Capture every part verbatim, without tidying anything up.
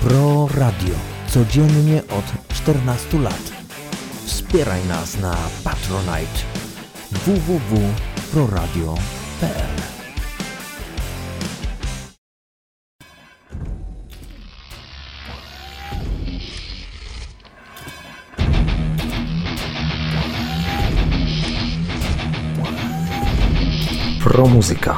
Pro Radio. Codziennie od czternastu lat. Wspieraj nas na Patronite. w w w kropka proradio kropka p l. Pro Muzyka.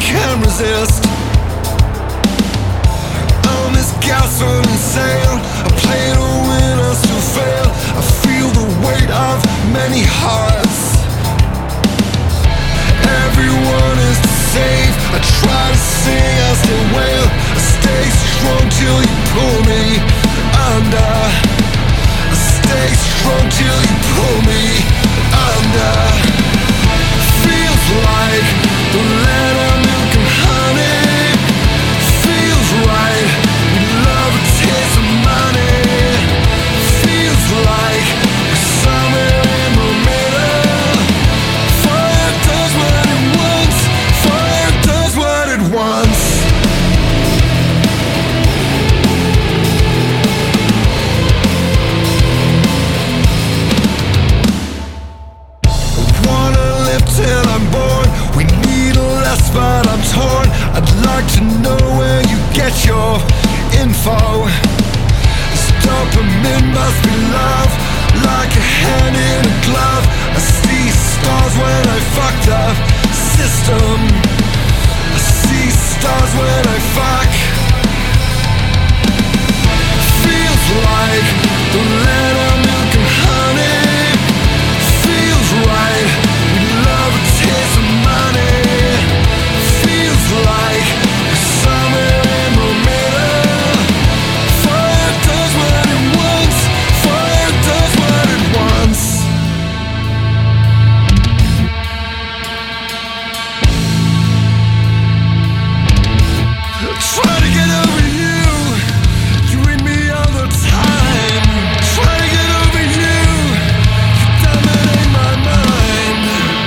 can't resist. On this gasoline sail, I play to win, I still fail. I feel the weight of many hearts. Everyone is to save. I try to sing, I still wail. I stay strong till you pull me under. I stay strong till you pull me under. Feels like the land of milk and honey. Feels right, we love a taste of money. Feels like we're somewhere in the middle. Fire does what it wants. Fire does what it wants. I wanna live till I'm born. We need less, but I'm torn. I'd like to know where you get your info. This dopamine must be love, like a hand in a glove. I see stars when I fuck the system. I see stars when I fuck. Feels like the land of milk and honey. Feels right, we love a taste of money. Feels like we're somewhere in the middle. Fire does what it wants. Fire does what it wants. Try to get over you. You and me all the time. Try to get over you. You dominate my mind.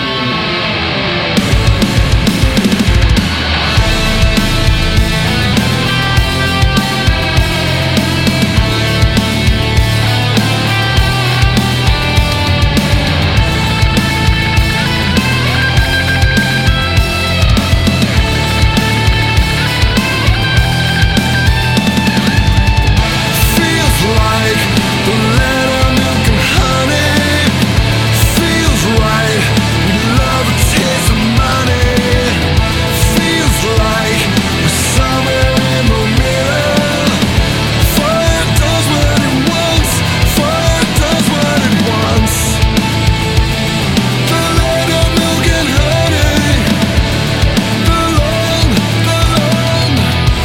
Feels like the land of milk and honey. Feels right, we love a taste of money. Feels like we're somewhere in the middle. Fire does what it wants. Fire does what it wants. The land of milk and honey. The land, the land.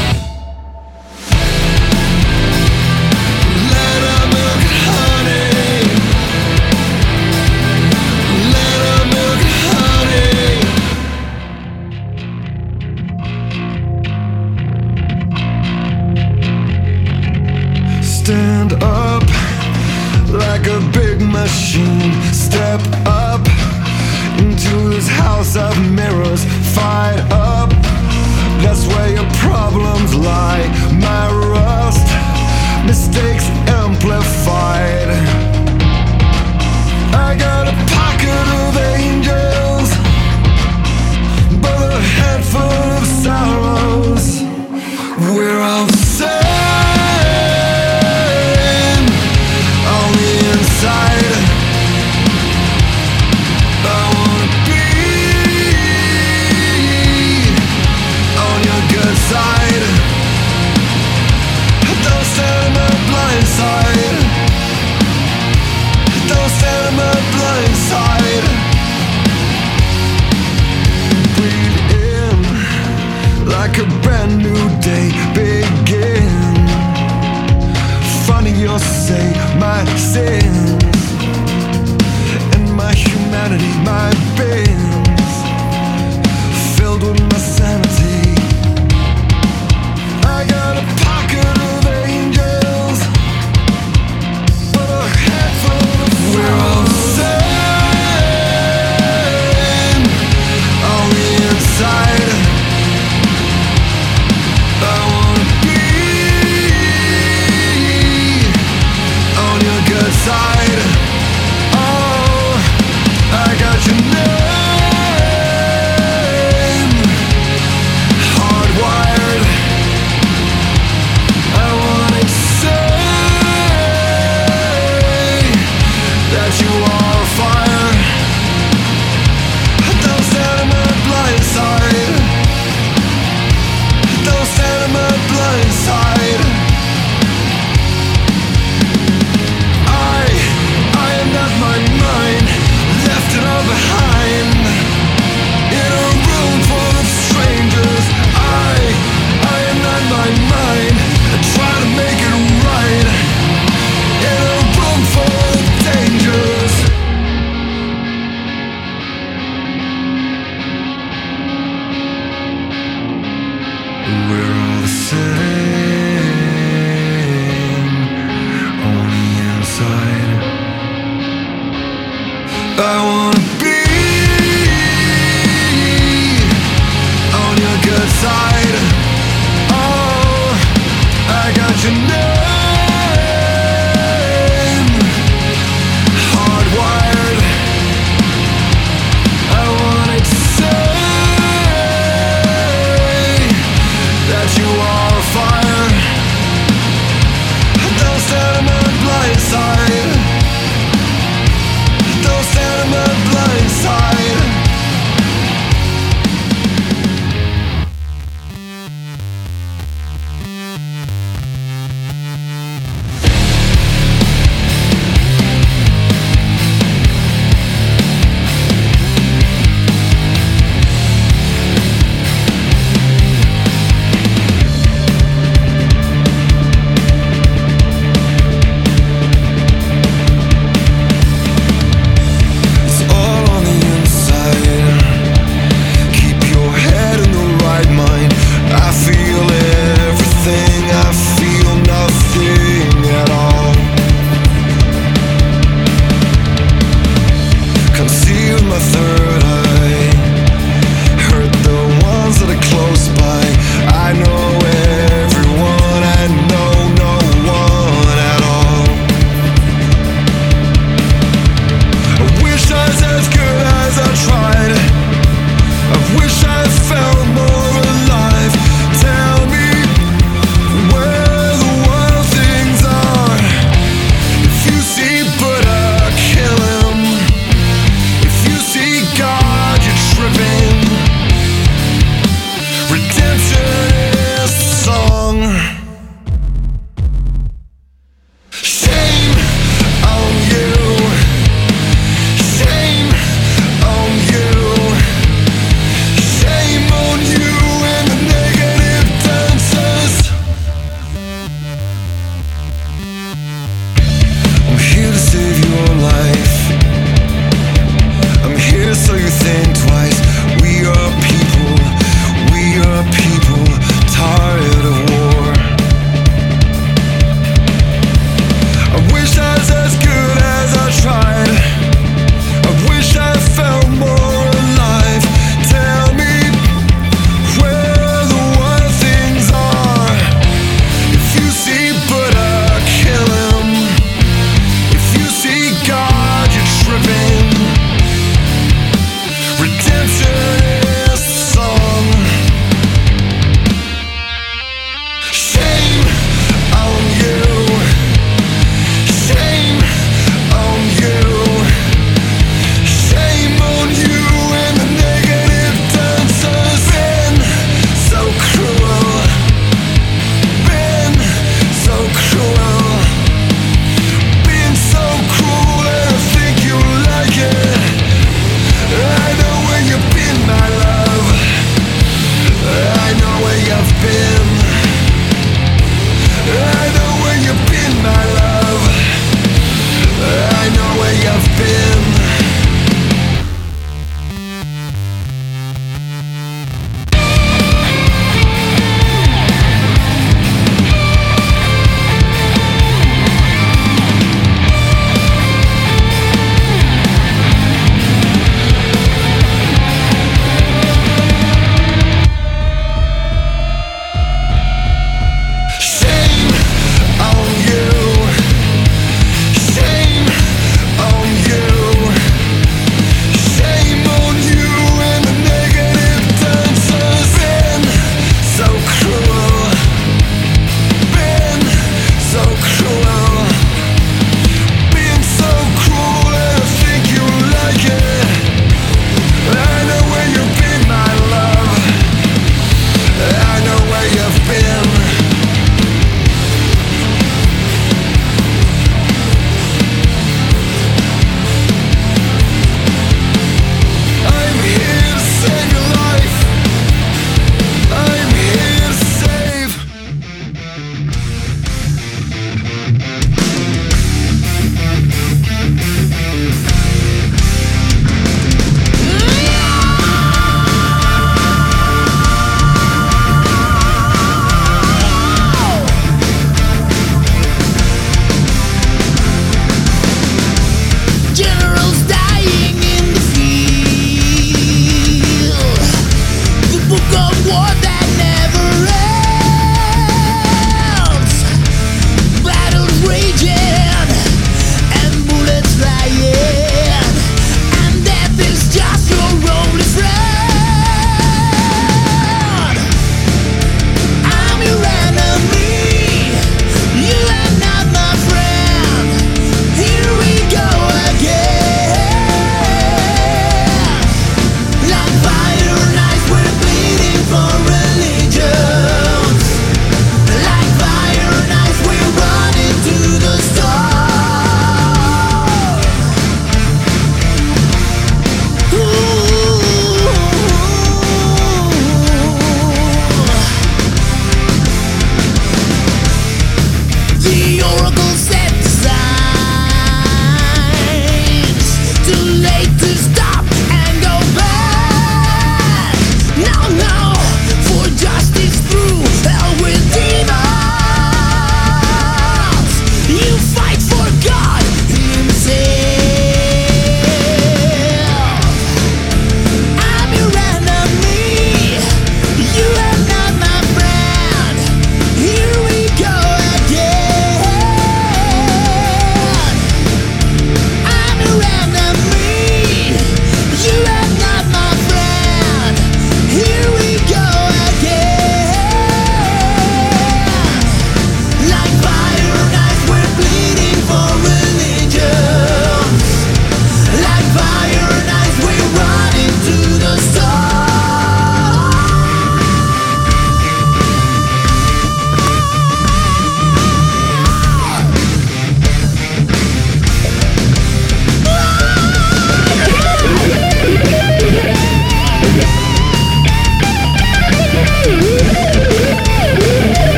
Land of milk and honey. Land of milk and honey. Stand up like a big machine. Step up into this house of mirrors. Fight up, that's where your problems lie. My rust, mistakes amplified. I got a pocket of angels, but a handful of sorrows. We're all the same on the inside. I wanna be on your good side. Don't stand on my blind side. I wanna be on your good side. Oh, I got your name hardwired. I wanna say that you are fire. Don't stand on my blind side. Don't stand on my blind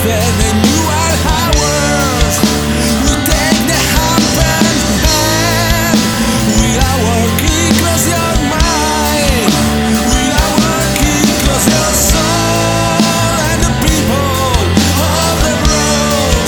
faith and you are ours. We take the hand, hand. We are working, close your mind. We are working, close your soul. And the people of the roads.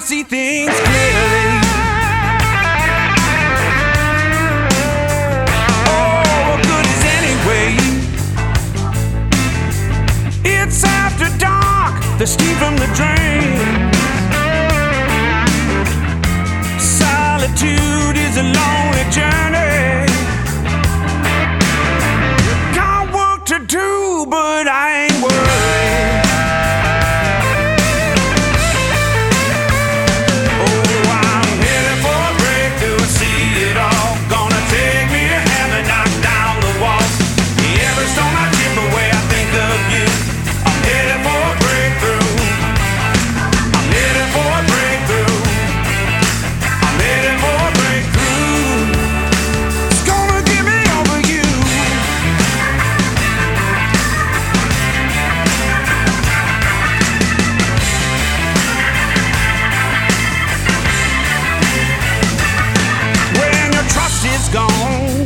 see things clearly. Oh, what good is anyway? It's after dark, the steam from the drain. Solitude is a lonely journey. Got work to do, but I ain't worried. Oh, I'm headed for a breakthrough, see it all. Gonna take me to heaven, knock down the walls. Every stone I chip away, I think of you. I'm headed for a breakthrough. I'm headed for a breakthrough. I'm headed for a breakthrough. It's gonna give me over you. When your trust is gone,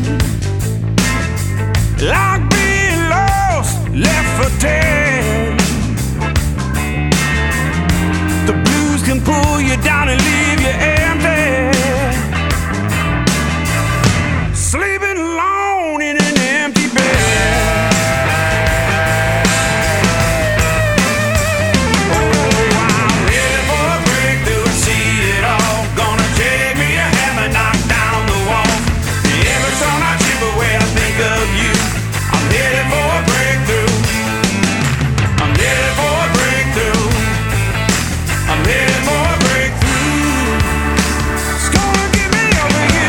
like being lost, left for dead. The blues can pull you down and leave you empty. Sleeping alone in an empty bed. Oh, I'm headed for a breakthrough, see it all. Gonna take me to heaven, knock down the walls. Every stone I chip away, I think of you. I'm headed for a breakthrough. I'm headed for a breakthrough. I'm headed for a breakthrough. It's gonna give me over you.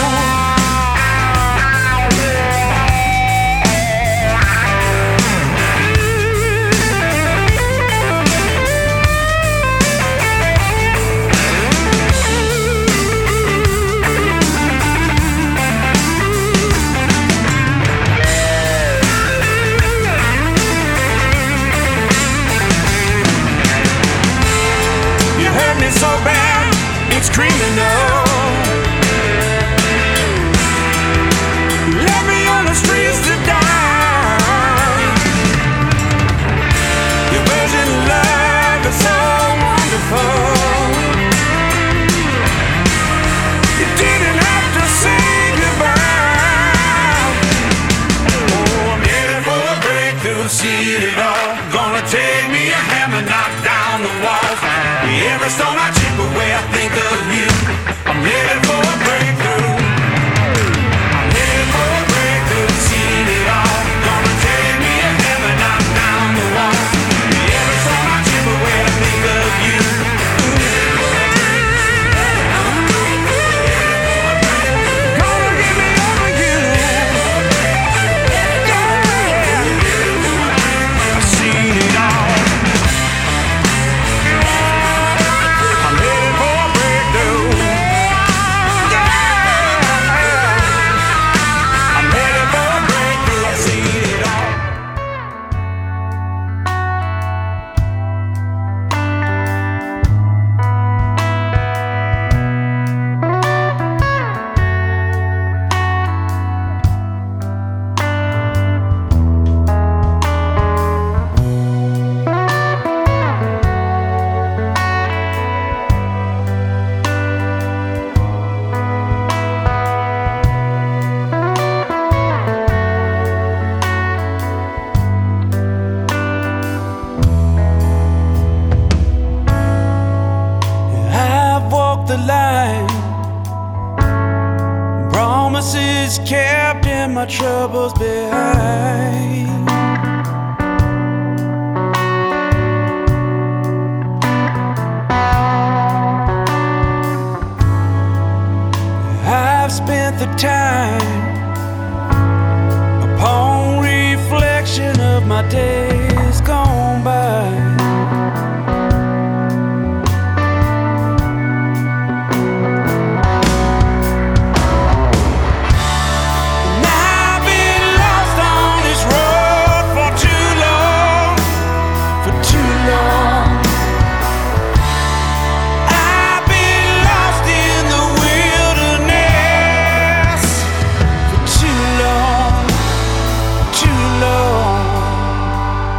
You hurt me so bad, it's criminal. Left me on the streets to die. Your virgin love is so wonderful. You didn't have to say goodbye. Oh, I'm headed for a breakthrough, see it all. Gonna take me a hammer, knock down the walls. Every stone I chip away, I think of you. I'm headed for a breakthrough. I'm headed for a breakthrough, see it all. Gonna take me a hammer, knock down the walls. Every stone I chip away, I think of you. Gonna give me over you. Yeah. I've seen it all. I'm headed for a breakthrough. Yeah. I'm headed for a breakthrough. I've seen it all. I've walked the line, promises kept and my troubles behind. I've spent the time upon reflection of my days gone by. I've been lost on this road for too long, for too long. I've been lost in the wilderness for too long, too long.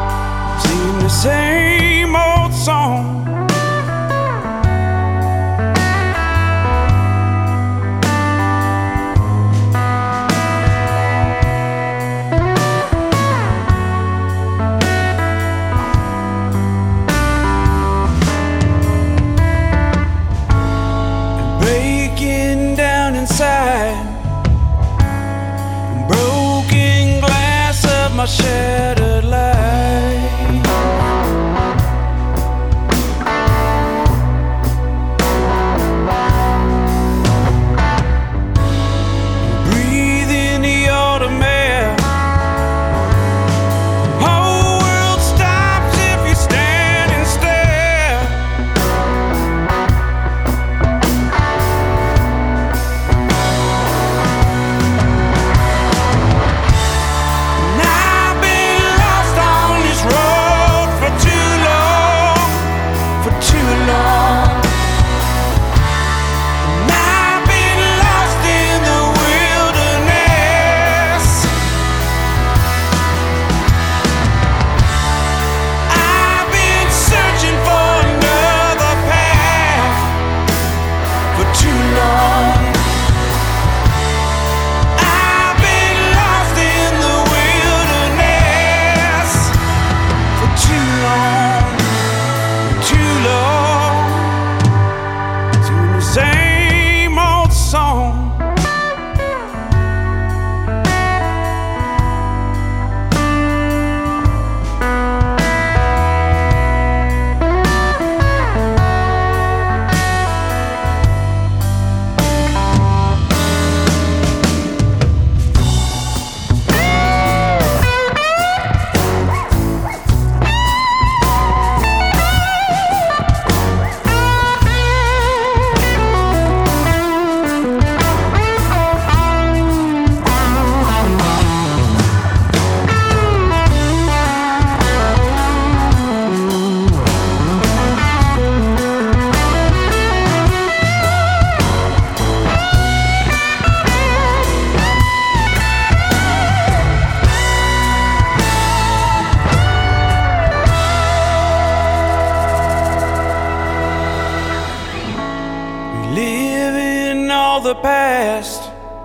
forgetting all the past.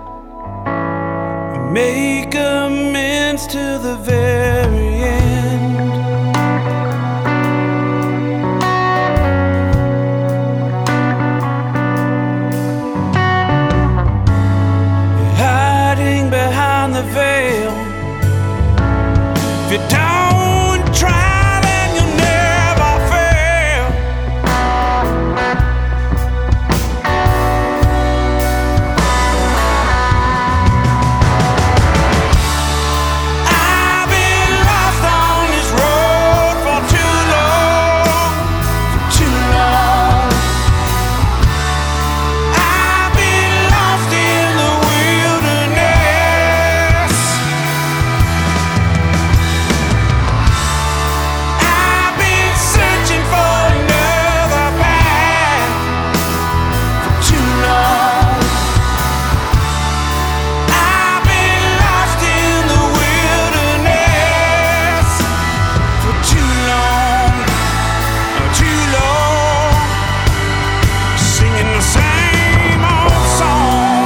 Make amends to the very end. You're hiding behind the veil. If you don't try, then you'll never fail. I've been lost on this road for too long, for too long. I've been lost in the wilderness. I've been searching for another path for too long. I've been lost in the wilderness for too long, too long, singing the same old song.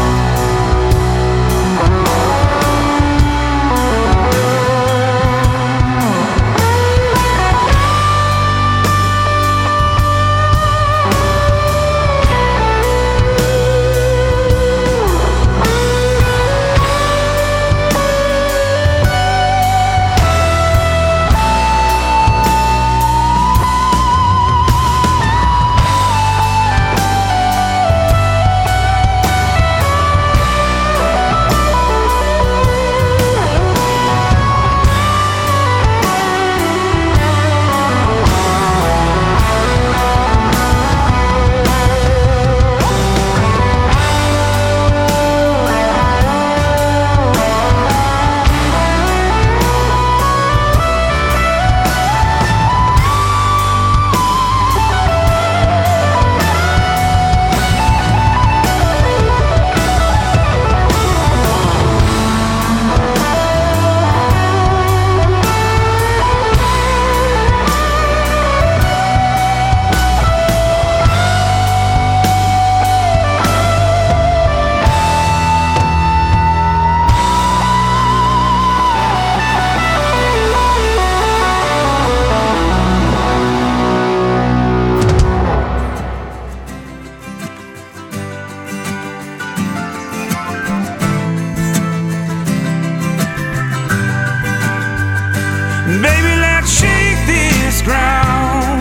Baby, let's shake this ground.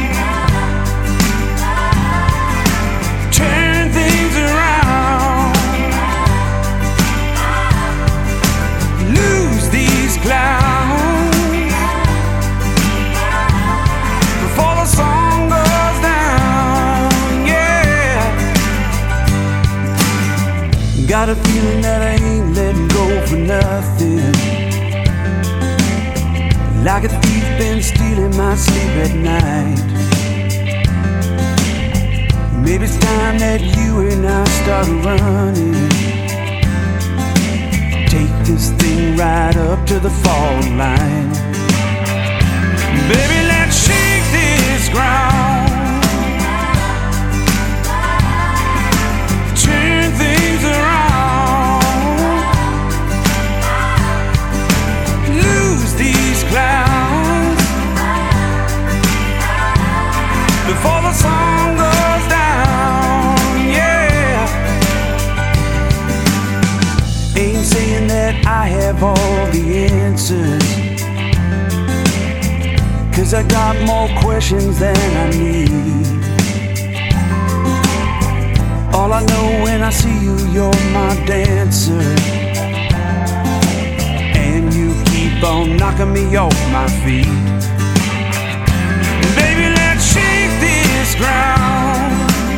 Turn things around. Lose these clouds before the sun goes down. Yeah. Got a feeling that I ain't letting go for nothing. Like a thief been stealing my sleep at night. Maybe it's time that you and I start running. Take this thing right up to the fall line. Baby, let's shake this ground. Turn things around. Lose these clouds before the sun goes down. Yeah. Ain't saying that I have all the answers, 'cause I got more questions than I need. All I know when I see you, you're my dancer, and you keep on knocking me off my feet. Baby, let's shake this ground.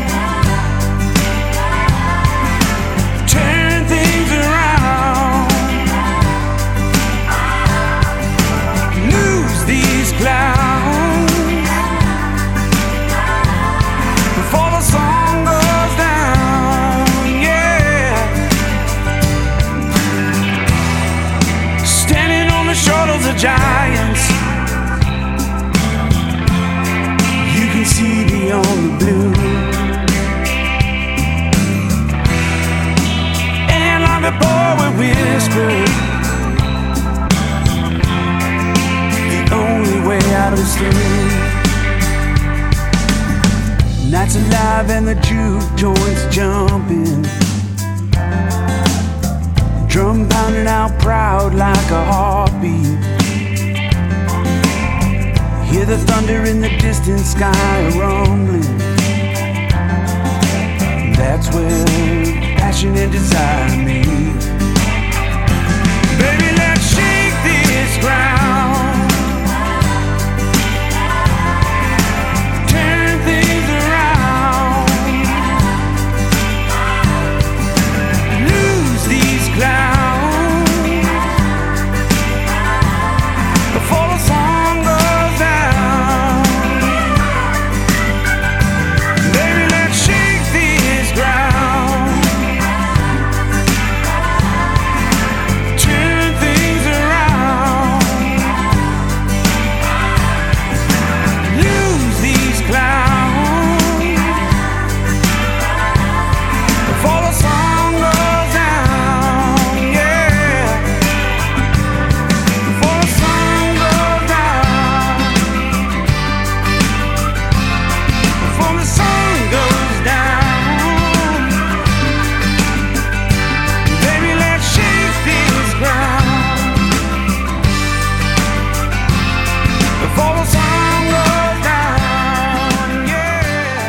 Turn things around. Lose these clouds before the sun goes down. Yeah. Standing on the shoulders of giants, you can see beyond the blue. whisper, the only way out is through. Nights alive and the juke joints jumping, drum pounding out proud like a heartbeat. Hear the thunder in the distant sky rumbling. That's where passion and desire meet. Baby, let's shake this ground, turn things around, lose these clouds before the sun goes down. Baby, let's shake this ground, turn things around, lose these clouds before the sun goes down. Yeah, before the sun goes down, before the sun goes down. Baby, let's shake this ground before the sun goes down. Yeah.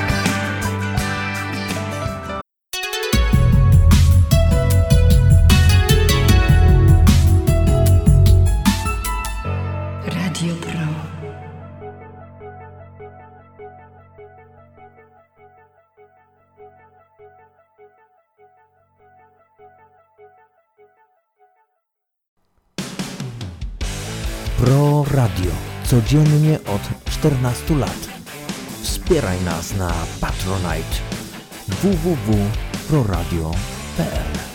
Radio Pro. Pro Radio. Codziennie od czternastu lat. Wspieraj nas na Patronite. w w w kropka pro radio kropka p l